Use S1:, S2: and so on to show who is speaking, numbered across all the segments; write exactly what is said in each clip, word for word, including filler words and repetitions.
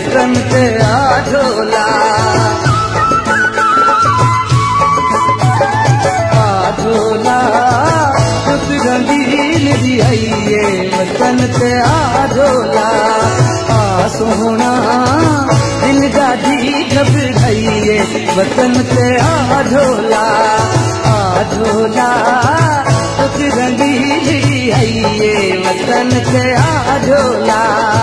S1: वतन ते आ झोला आ झोला कुछ रंगीन दी आइए वतन ते आ झोला आ सोहना दिल ॾाढी घबराइए वतन ते आ झोला आ झोला कुछ रंगीन दी आइए वतन ते आ झोला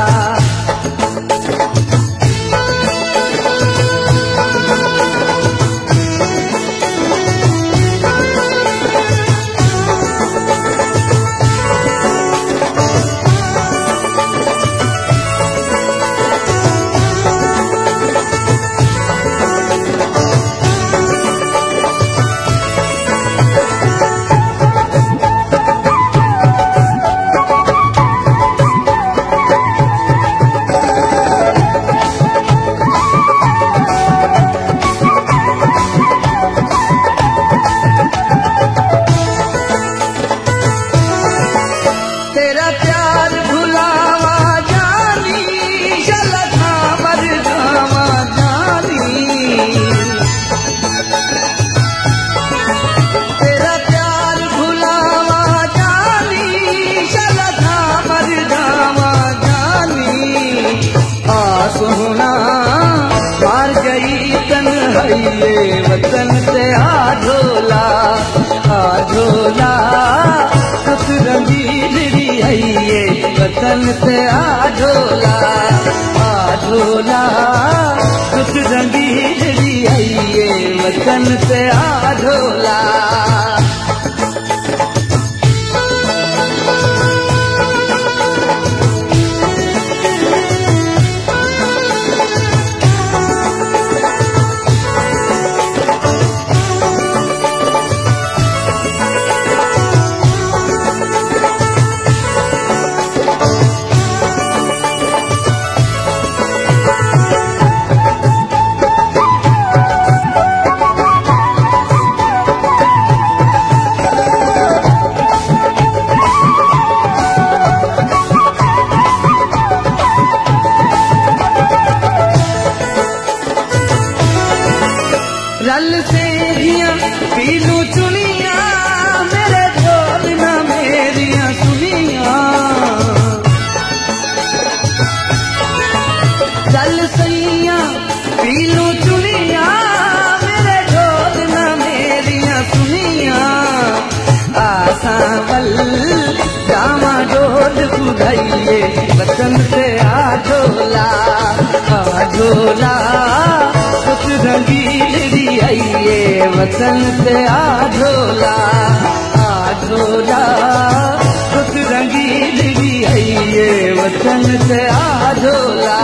S1: सोहना मार गई तन्हाइए वतन से आ झोला आ झोला कुछ रंगीन दी आइए वतन से आ झोला आ झोला कुछ रंगीन दी आइए वतन से आ झोला रल से पीलू चुनिया मेरे ढोल न मेरिया सुनिया रल सैया पीलू चुनिया मेरे ढोल न मेरिया सुनिया आसावल जामा ढोल बुधाइए वतन से आ झोला आ झोला कुछ रंगीन दी आइए वतन से आ झोला आ झोला कुछ रंगीन दी आइए वतन से आ झोला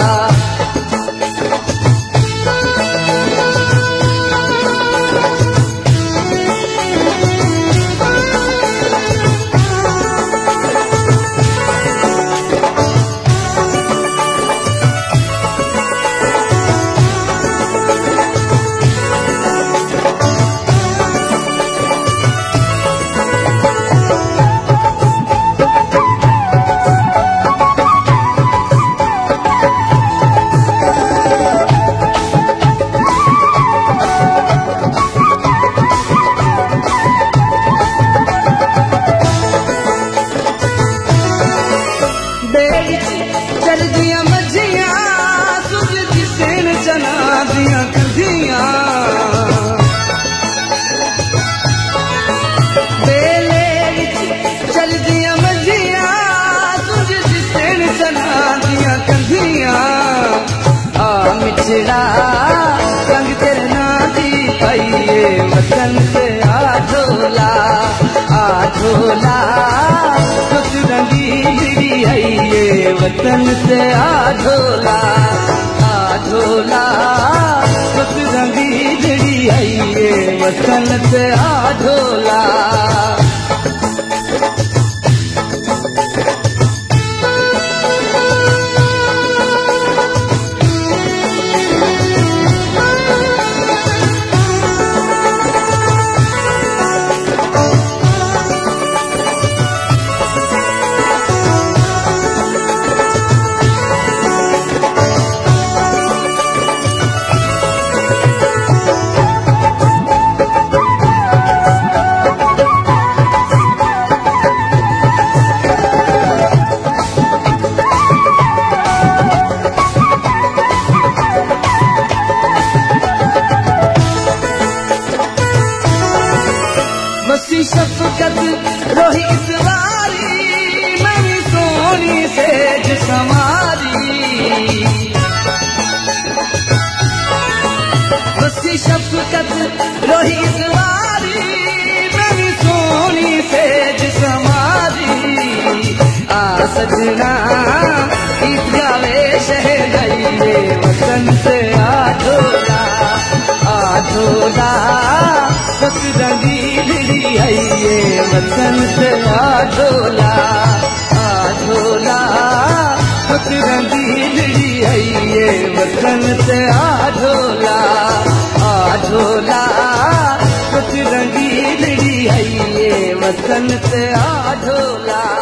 S1: चल दिया मझिया सुज जिसेन चना दिया कदिया बेले चल दिया मझिया सुज जिसेन चना दिया कदिया आ मिठड़ा रंग तेरे ना दी पाइए वतन से आ झोला आ झोला कुछ रंगीन दी आइए वतन से आ झोला आ झोला कुछ रंगीन दी आइए वतन से आ झोला बसी शफकत रोही इतवारी मैं सोनी सेज समारी बसी शफकत रोही इतवारी मैं सोनी सेज समारी आ सजना गीत गावे शहर गई वतन से आठोला आठोला सतरंगी भिड़ी आइए वतन से आठोला आठोला सतरंगी भिड़ी आइए वतन से आठोला आठोला सतरंगी भिड़ी आइए वतन से आठोला।